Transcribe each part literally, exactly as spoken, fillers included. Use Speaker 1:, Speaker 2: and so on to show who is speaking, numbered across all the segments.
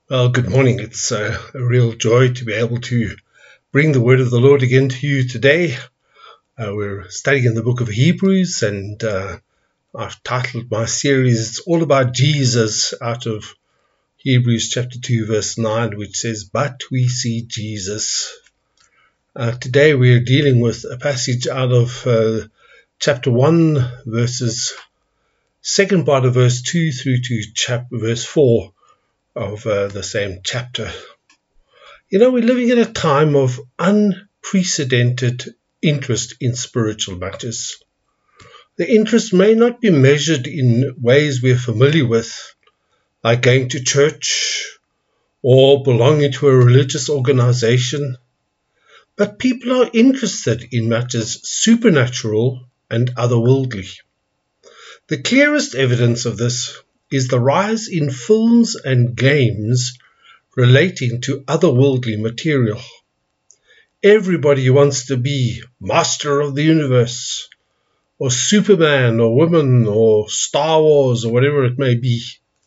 Speaker 1: Well, good morning. It's uh, a real joy to be able to bring the word of the Lord again to you today. Uh, we're studying in the book of Hebrews, and uh, I've titled my series, It's All About Jesus, out of Hebrews chapter two, verse nine, which says, But we see Jesus. Uh, today we're dealing with a passage out of uh, chapter one, verses, second part of verse two through to chapter, verse four of uh, the same chapter. You know, we're living in a time of unprecedented interest in spiritual matters. The interest may not be measured in ways we're familiar with, like going to church or belonging to a religious organization, but people are interested in matters supernatural and otherworldly. The clearest evidence of this is the rise in films and games relating to otherworldly material. Everybody wants to be master of the universe, or Superman, or woman, or Star Wars, or whatever it may be.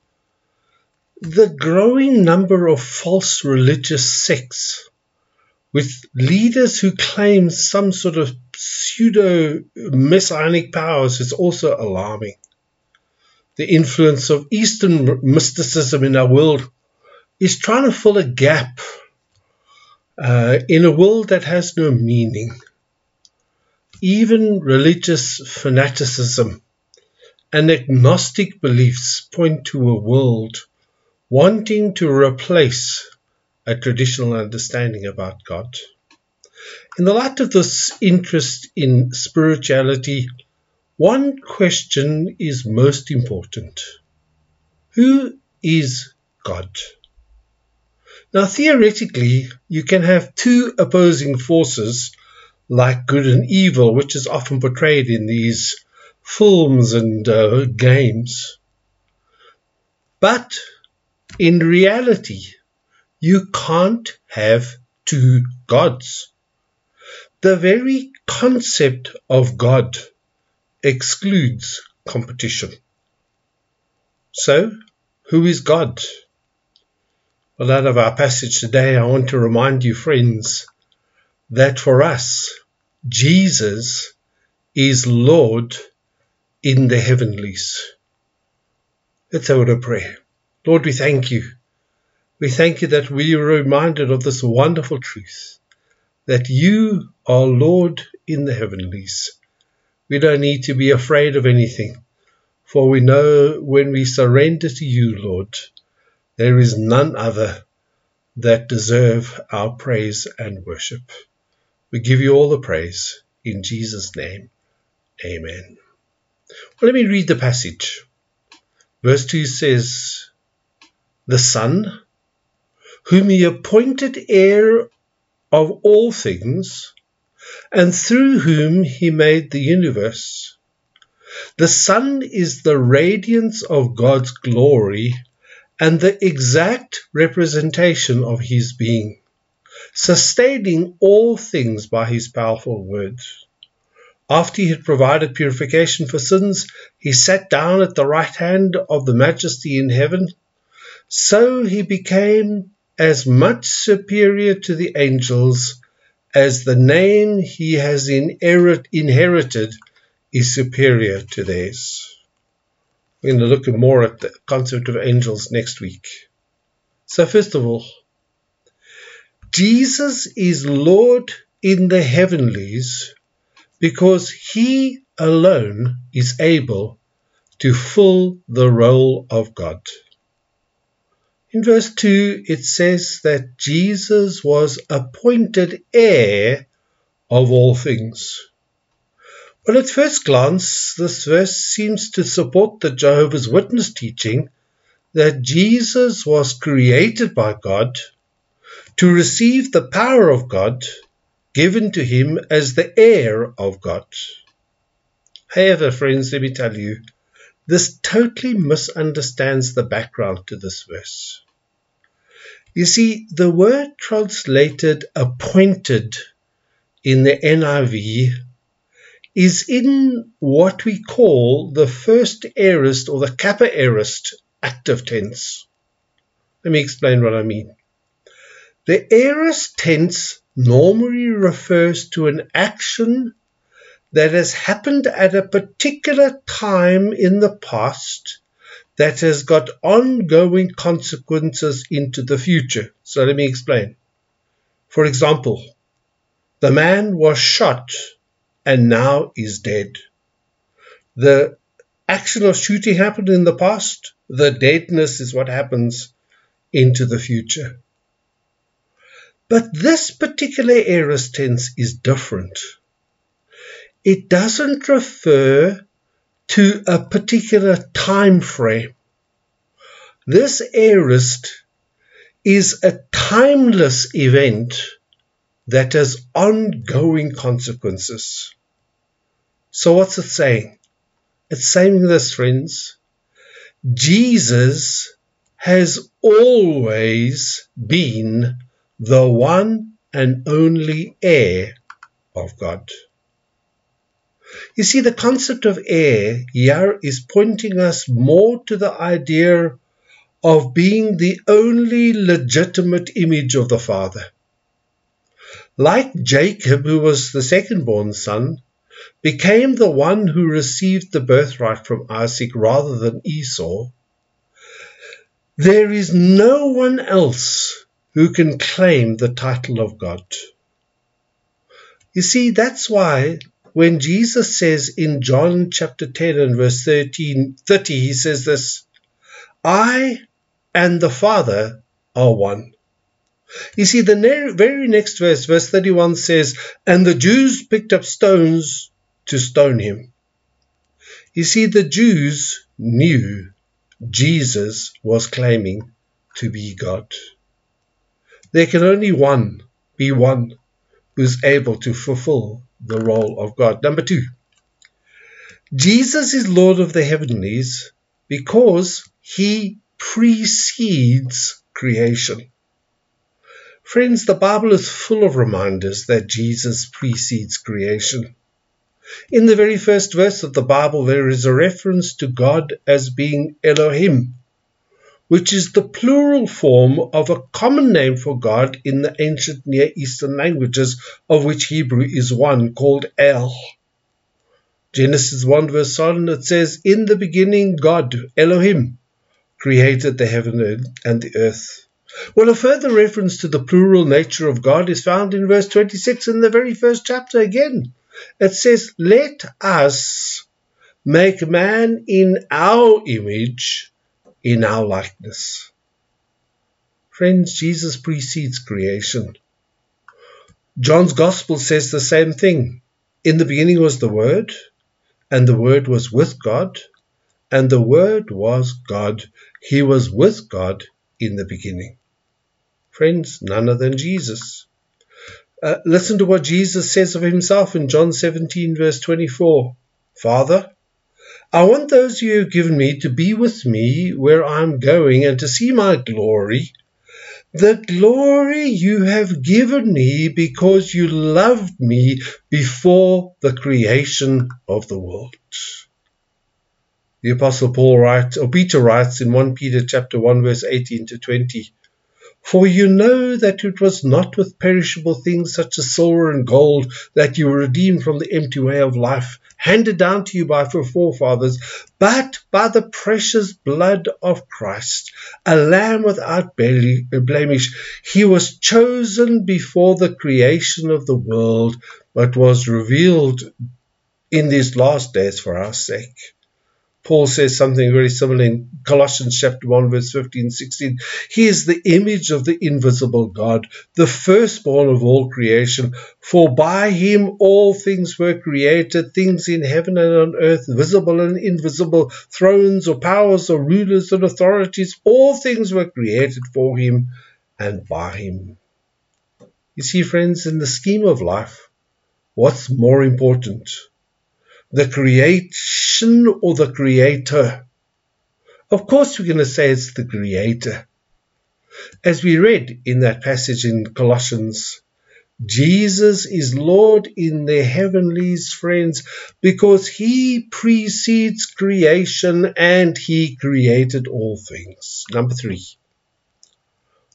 Speaker 1: The growing number of false religious sects, with leaders who claim some sort of pseudo-messianic powers, is also alarming. The influence of Eastern mysticism in our world is trying to fill a gap uh, in a world that has no meaning. Even religious fanaticism and agnostic beliefs point to a world wanting to replace a traditional understanding about God. In the light of this interest in spirituality, one question is most important. Who is God? Now, theoretically, you can have two opposing forces like good and evil, which is often portrayed in these films and uh, games. But in reality, you can't have two gods. The very concept of God excludes competition. So, who is God? Well, out of our passage today, I want to remind you, friends, that for us, Jesus is Lord in the heavenlies. Let's have a prayer. Lord, we thank you. We thank you that we are reminded of this wonderful truth, that you are Lord in the heavenlies. We don't need to be afraid of anything, for we know when we surrender to you, Lord, there is none other that deserve our praise and worship. We give you all the praise in Jesus' name. Amen. Well, let me read the passage. Verse two says, the Son, whom he appointed heir of all things, and through whom he made the universe. The Son is the radiance of God's glory and the exact representation of his being, sustaining all things by his powerful word. After he had provided purification for sins, he sat down at the right hand of the Majesty in heaven. So he became as much superior to the angels as the name he has inherited is superior to theirs. We're going to look more at the concept of angels next week. So first of all, Jesus is Lord in the heavenlies because he alone is able to fill the role of God. In verse two, it says that Jesus was appointed heir of all things. Well, at first glance, this verse seems to support the Jehovah's Witness teaching that Jesus was created by God to receive the power of God given to him as the heir of God. However, friends, let me tell you, this totally misunderstands the background to this verse. You see, the word translated appointed in the N I V is in what we call the first aorist or the kappa aorist active tense. Let me explain what I mean. The aorist tense normally refers to an action that has happened at a particular time in the past that has got ongoing consequences into the future. So let me explain. For example, the man was shot and now is dead. The action of shooting happened in the past. The deadness is what happens into the future. But this particular aorist tense is different. It doesn't refer to a particular time frame. This aorist is a timeless event that has ongoing consequences. So what's it saying? It's saying this, friends. Jesus has always been the one and only heir of God. You see, the concept of heir here is pointing us more to the idea of being the only legitimate image of the Father. Like Jacob, who was the second-born son, became the one who received the birthright from Isaac rather than Esau, there is no one else who can claim the title of God. You see, that's why when Jesus says in John chapter ten and verse thirteen, thirty, he says this, I and the Father are one. You see, the ne- very next verse, verse thirty-one says, and the Jews picked up stones to stone him. You see, the Jews knew Jesus was claiming to be God. There can only one be one who's able to fulfill the role of God. Number two, Jesus is Lord of the heavenlies because he precedes creation. Friends, the Bible is full of reminders that Jesus precedes creation. In the very first verse of the Bible, there is a reference to God as being Elohim, which is the plural form of a common name for God in the ancient Near Eastern languages, of which Hebrew is one, called El. Genesis one verse one, it says, in the beginning God, Elohim, created the heaven and the earth. Well, a further reference to the plural nature of God is found in verse twenty-six in the very first chapter again. It says, let us make man in our image, in our likeness. Friends, Jesus precedes creation. John's Gospel says the same thing. In the beginning was the Word, and the Word was with God, and the Word was God. He was with God in the beginning. Friends, none other than Jesus. Uh, listen to what Jesus says of himself in John seventeen, verse twenty-four. Father, I want those you have given me to be with me where I am going and to see my glory, the glory you have given me because you loved me before the creation of the world. The Apostle Paul writes, or Peter writes in First Peter chapter one, verse eighteen to twenty, for you know that it was not with perishable things such as silver and gold that you were redeemed from the empty way of life, handed down to you by your forefathers, but by the precious blood of Christ, a lamb without blemish. He was chosen before the creation of the world, but was revealed in these last days for our sake. Paul says something very similar in Colossians chapter one, verse fifteen, sixteen. He is the image of the invisible God, the firstborn of all creation. For by him all things were created, things in heaven and on earth, visible and invisible, thrones or powers or rulers and authorities. All things were created for him and by him. You see, friends, in the scheme of life, what's more important? The creation or the creator? Of course we're going to say it's the creator. As we read in that passage in Colossians, Jesus is Lord in the heavenlies, friends, because he precedes creation and he created all things. Number three,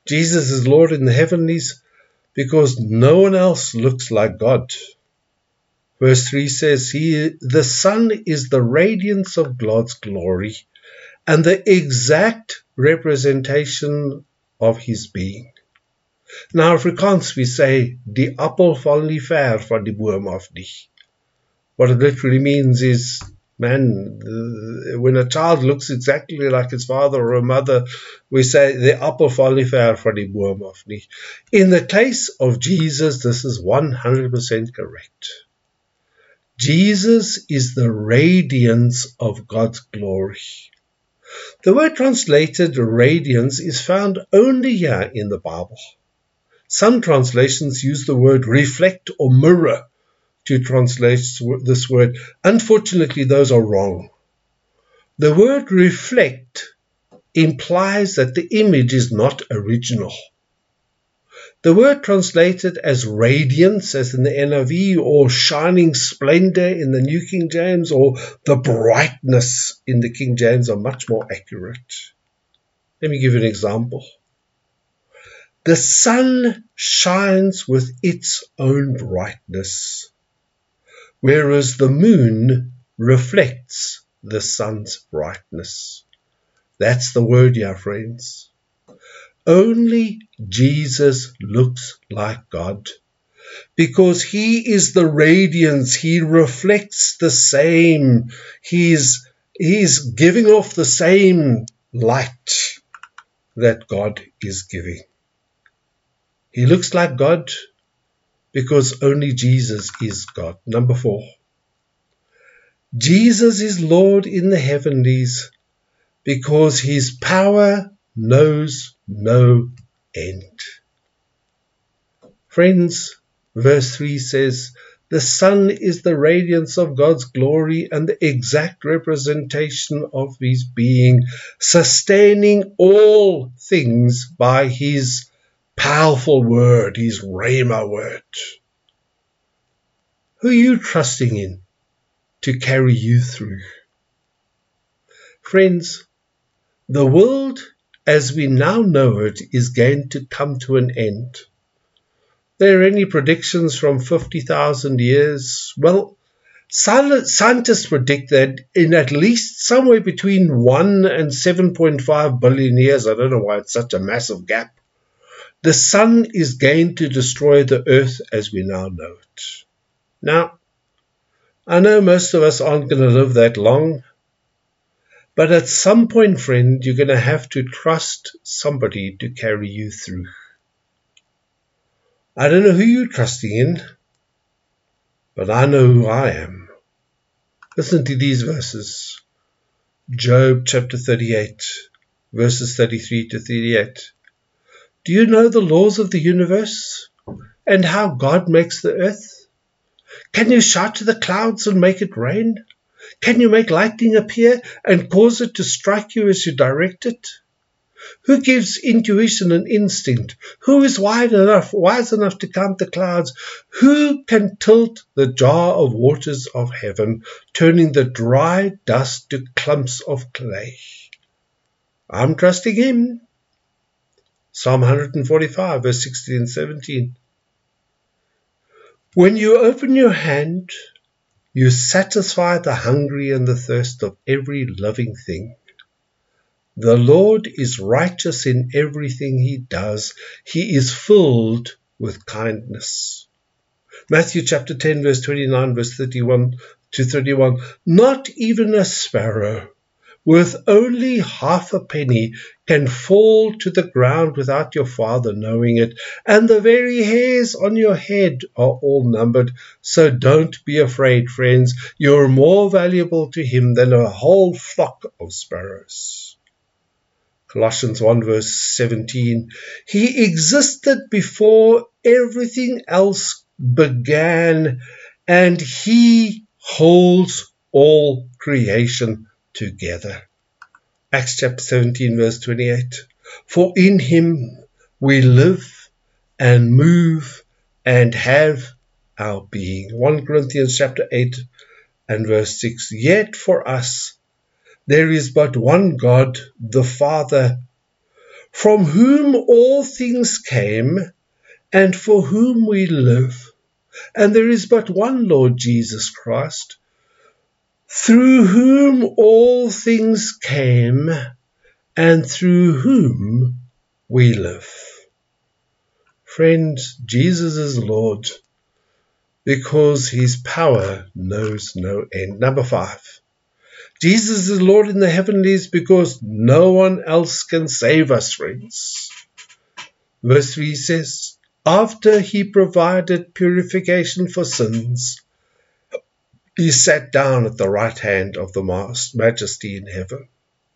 Speaker 1: Jesus is Lord in the heavenlies because no one else looks like God. Verse three says, he, the Son is the radiance of God's glory and the exact representation of his being. Nou Afrikaans we say, die appel val nie ver van die boom af nie. What it literally means is, man, the, when a child looks exactly like his father or a mother, we say, the appel val nie ver van die boom af nie. In the case of Jesus, this is one hundred percent correct. Jesus is the radiance of God's glory. The word translated radiance is found only here in the Bible. Some translations use the word reflect or mirror to translate this word. Unfortunately, those are wrong. The word reflect implies that the image is not original. The word translated as radiance, as in the N I V, or shining splendor in the New King James, or the brightness in the King James are much more accurate. Let me give you an example. The sun shines with its own brightness, whereas the moon reflects the sun's brightness. That's the word here, friends. Only Jesus looks like God because he is the radiance. He reflects the same. He's, he's giving off the same light that God is giving. He looks like God because only Jesus is God. Number four. Jesus is Lord in the heavenlies because his power knows no end. Friends, verse three says, the Son is the radiance of God's glory and the exact representation of his being, sustaining all things by his powerful word, his Rhema word. Who are you trusting in to carry you through? Friends, the world as we now know it is going to come to an end. There are any predictions from fifty thousand years? Well, scientists predict that in at least somewhere between one and seven point five billion years, I don't know why it's such a massive gap, the sun is going to destroy the earth as we now know it. Now, I know most of us aren't going to live that long, but at some point, friend, you're going to have to trust somebody to carry you through. I don't know who you're trusting in, but I know who I am. Listen to these verses. Job chapter thirty-eight, verses thirty-three to thirty-eight. Do you know the laws of the universe and how God makes the earth? Can you shout to the clouds and make it rain? Can you make lightning appear and cause it to strike you as you direct it? Who gives intuition and instinct? Who is wise enough, wise enough to count the clouds? Who can tilt the jar of waters of heaven, turning the dry dust to clumps of clay? I'm trusting him. Psalm one forty-five, verse sixteen and seventeen. When you open your hand, you satisfy the hungry and the thirst of every living thing. The Lord is righteous in everything he does. He is filled with kindness. Matthew chapter ten, verse twenty-nine, verse thirty-one to thirty-one. Not even a sparrow worth only half a penny can fall to the ground without your Father knowing it, and the very hairs on your head are all numbered. So don't be afraid, friends. You're more valuable to him than a whole flock of sparrows. Colossians one verse seventeen. He existed before everything else began, and he holds all creation together. Acts chapter seventeen verse twenty-eight. For in him we live and move and have our being. First Corinthians chapter eight and verse six. Yet for us there is but one God, the Father, from whom all things came, and for whom we live. And there is but one Lord Jesus Christ, through whom all things came, and through whom we live. Friends, Jesus is Lord because his power knows no end. Number five, Jesus is Lord in the heavenlies because no one else can save us, friends. Verse three says, after he provided purification for sins, he sat down at the right hand of the Majesty in heaven.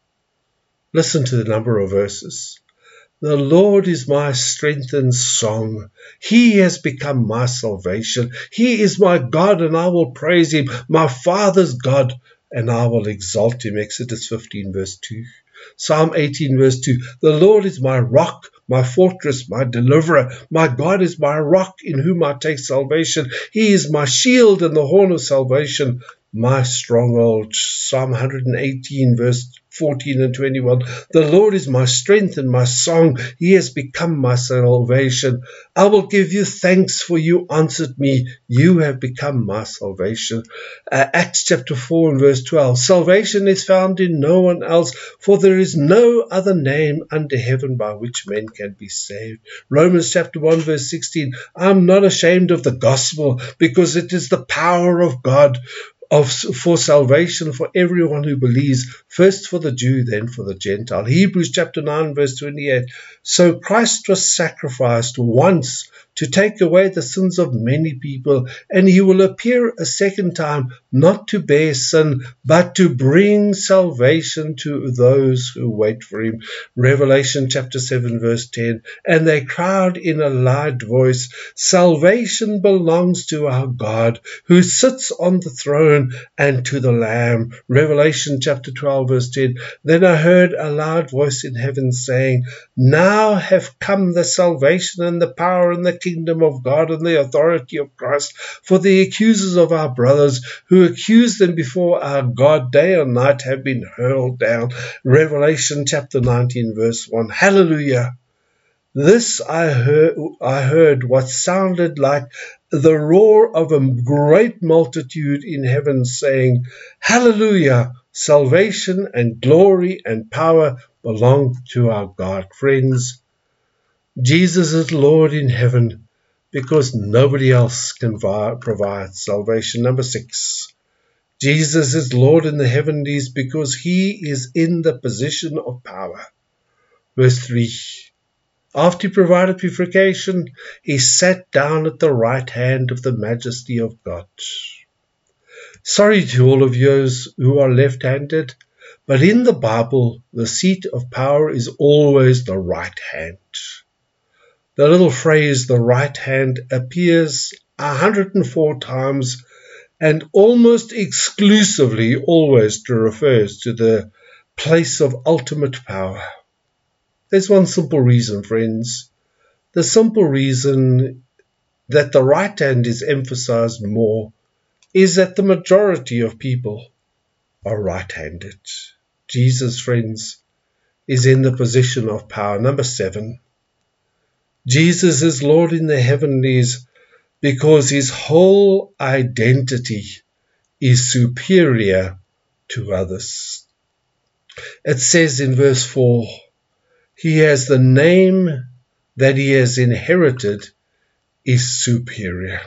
Speaker 1: Listen to the number of verses. The Lord is my strength and song. He has become my salvation. He is my God, and I will praise him, my Father's God, and I will exalt him. Exodus fifteen, verse two. Psalm eighteen, verse two. The Lord is my rock, my fortress, my deliverer. My God is my rock, in whom I take salvation. He is my shield and the horn of salvation, my stronghold. Psalm one eighteen, verse fourteen and twenty-one. The Lord is my strength and my song. He has become my salvation. I will give you thanks, for you answered me. You have become my salvation. Uh, Acts chapter four and verse twelve. Salvation is found in no one else, for there is no other name under heaven by which men can be saved. Romans chapter one verse sixteen. I'm not ashamed of the gospel, because it is the power of God Of, for salvation for everyone who believes, first for the Jew, then for the Gentile. Hebrews chapter nine, verse twenty-eight. So Christ was sacrificed once to take away the sins of many people, and he will appear a second time, not to bear sin, but to bring salvation to those who wait for him. Revelation chapter seven, verse ten. And they cried in a loud voice, salvation belongs to our God, who sits on the throne, and to the Lamb. Revelation chapter twelve, verse ten. Then I heard a loud voice in heaven saying, now have come the salvation and the power and the kingdom of God and the authority of Christ, for the accusers of our brothers who accused them before our God day and night have been hurled down. Revelation chapter nineteen, verse one. Hallelujah. This I heard, I heard what sounded like the roar of a great multitude in heaven saying, hallelujah, salvation and glory and power belong to our God. Friends, Jesus is Lord in heaven because nobody else can provide salvation. Number six, Jesus is Lord in the heavenlies because he is in the position of power. Verse three. After he provided purification, he sat down at the right hand of the Majesty of God. Sorry to all of you who are left-handed, but in the Bible, the seat of power is always the right hand. The little phrase, the right hand, appears one hundred four times and almost exclusively always refers to the place of ultimate power. There's one simple reason, friends. The simple reason that the right hand is emphasized more is that the majority of people are right-handed. Jesus, friends, is in the position of power. Number seven, Jesus is Lord in the heavenlies because his whole identity is superior to others. It says in verse four, he has the name that he has inherited is superior.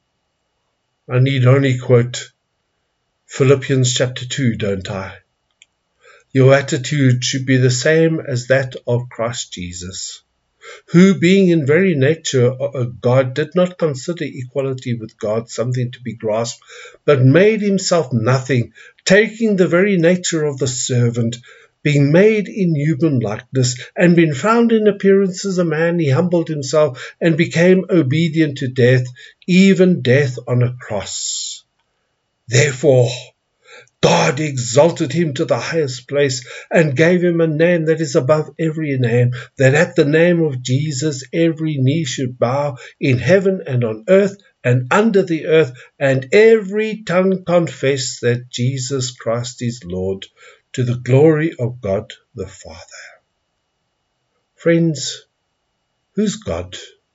Speaker 1: I need only quote Philippians chapter two, don't I? Your attitude should be the same as that of Christ Jesus, who being in very nature a God did not consider equality with God something to be grasped, but made himself nothing, taking the very nature of the servant, being made in human likeness, and being found in appearance as a man, he humbled himself and became obedient to death, even death on a cross. Therefore, God exalted him to the highest place and gave him a name that is above every name, that at the name of Jesus every knee should bow in heaven and on earth and under the earth, and every tongue confess that Jesus Christ is Lord, to the glory of God the Father. Friends, who's God?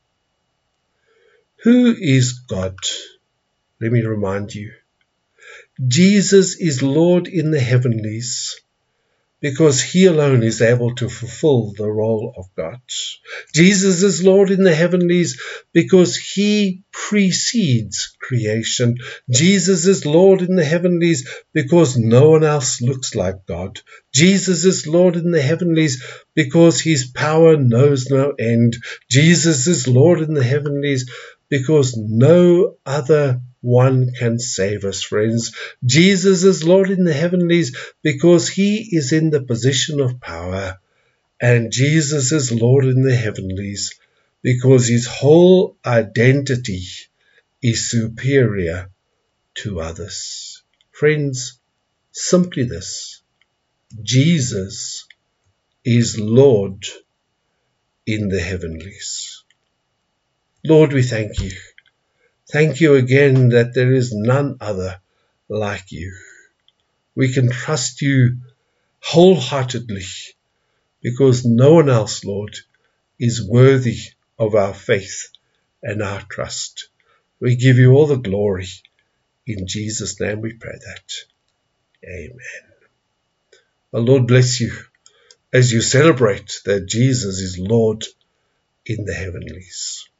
Speaker 1: Who is God? Let me remind you. Jesus is Lord in the heavenlies, because he alone is able to fulfill the role of God. Jesus is Lord in the heavenlies because he precedes creation. Jesus is Lord in the heavenlies because no one else looks like God. Jesus is Lord in the heavenlies because his power knows no end. Jesus is Lord in the heavenlies because no other one can save us, friends. Jesus is Lord in the heavenlies because he is in the position of power. And Jesus is Lord in the heavenlies because his whole identity is superior to others. Friends, simply this: Jesus is Lord in the heavenlies. Lord, we thank you. Thank you again that there is none other like you. We can trust you wholeheartedly because no one else, Lord, is worthy of our faith and our trust. We give you all the glory. In Jesus' name we pray that. Amen. The Lord bless you as you celebrate that Jesus is Lord in the heavenlies.